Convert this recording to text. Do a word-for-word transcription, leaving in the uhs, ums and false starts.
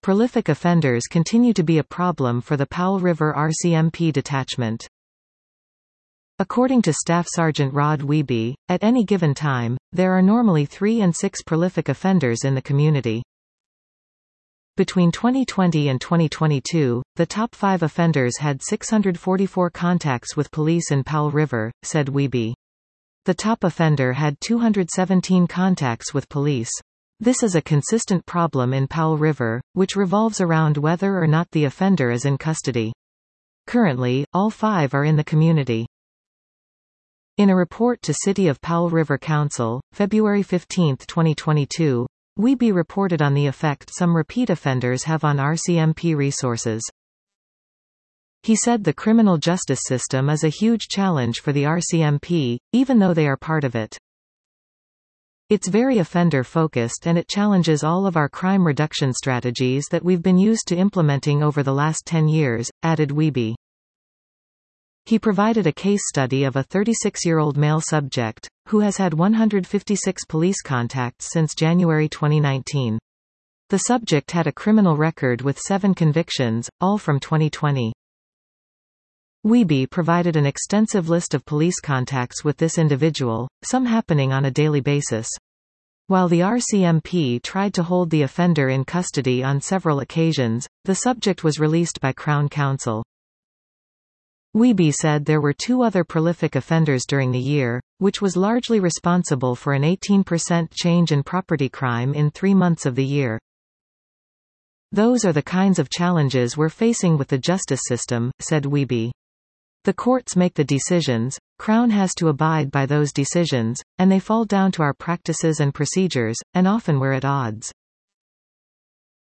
Prolific offenders continue to be a problem for the Powell River R C M P detachment. According to Staff Sergeant Rod Wiebe, at any given time, there are normally three and six prolific offenders in the community. Between twenty twenty and twenty twenty-two, the top five offenders had six hundred forty-four contacts with police in Powell River, said Wiebe. The top offender had two hundred seventeen contacts with police. This is a consistent problem in Powell River, which revolves around whether or not the offender is in custody. Currently, all five are in the community. In a report to City of Powell River Council, February fifteenth twenty twenty-two, Wiebe reported on the effect some repeat offenders have on R C M P resources. He said the criminal justice system is a huge challenge for the R C M P, even though they are part of it. It's very offender-focused and it challenges all of our crime reduction strategies that we've been used to implementing over the last ten years, added Wiebe. He provided a case study of a thirty-six-year-old male subject, who has had one hundred fifty-six police contacts since January twenty nineteen. The subject had a criminal record with seven convictions, all from twenty twenty. Wiebe provided an extensive list of police contacts with this individual, some happening on a daily basis. While the R C M P tried to hold the offender in custody on several occasions, the subject was released by Crown Counsel. Wiebe said there were two other prolific offenders during the year, which was largely responsible for an eighteen percent change in property crime in three months of the year. Those are the kinds of challenges we're facing with the justice system, said Wiebe. The courts make the decisions, Crown has to abide by those decisions, and they fall down to our practices and procedures, and often we're at odds.